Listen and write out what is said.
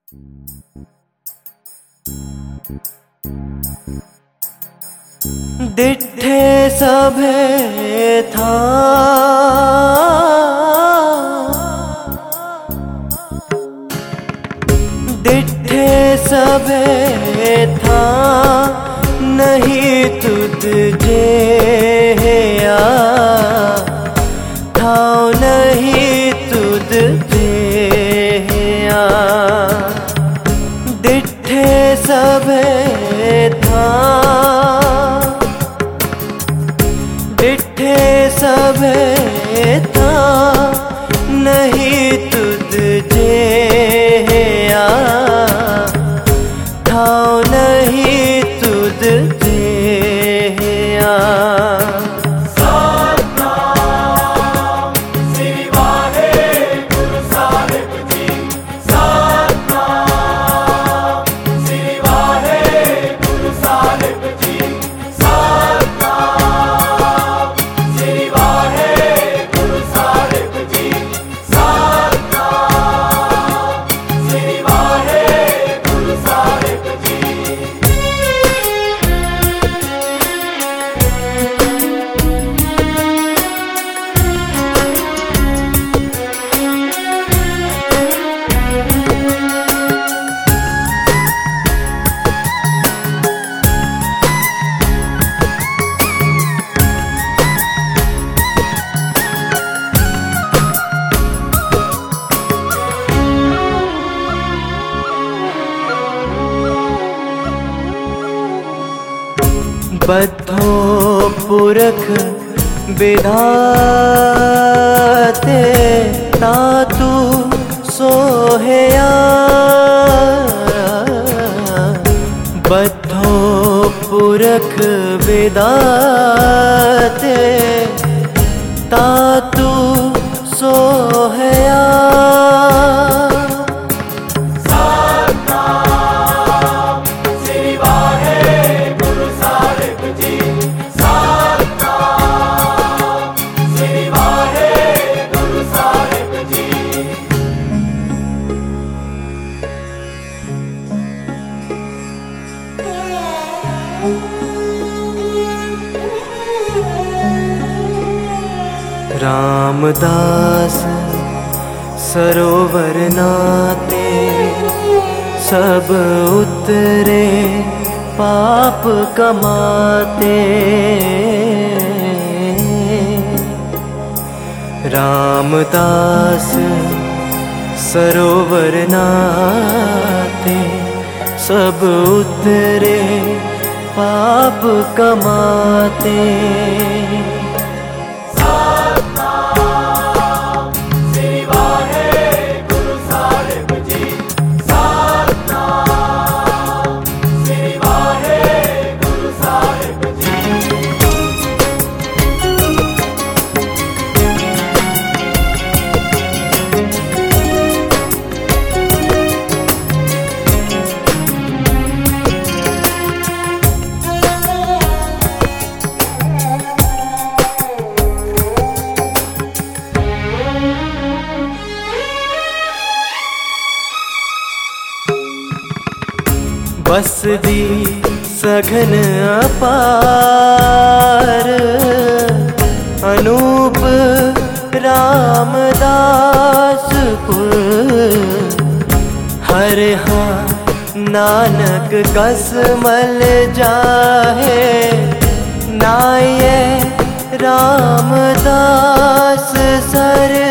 डिठे सभे था डिठे सभे था नहीं तुझे या था नहीं तुझे या डिठे सभे था डिठे सभे था नहीं तुझे या था नहीं तुझे या सतनाम श्री वाहेगुरु साहिब जी। सतनाम श्री वाहेगुरु साहिब जी। सतनाम श्री वाहेगुरु साहिब जी। सतनाम श्री वाहेगुरु साहिब जी। बद्धो पुरख विधाते तातु सोहया बद्धो पुरख विधाते तातु सोहया सतनाम श्री वाहेगुरु साहिब जी। सतनाम श्री वाहेगुरु साहिब जी। रामदास सरोवर नाते सब उतरे पाप कमाते रामदास सरोवर नाते सब उतरे पाप कमाते सतनाम श्री वाहेगुरु साहिब जी। सतनाम श्री वाहेगुरु साहिब जी। बस दी सघन अपार अनूप रामदासपुर हर हाँ नानक कसमल जाहे नाये रामदास सर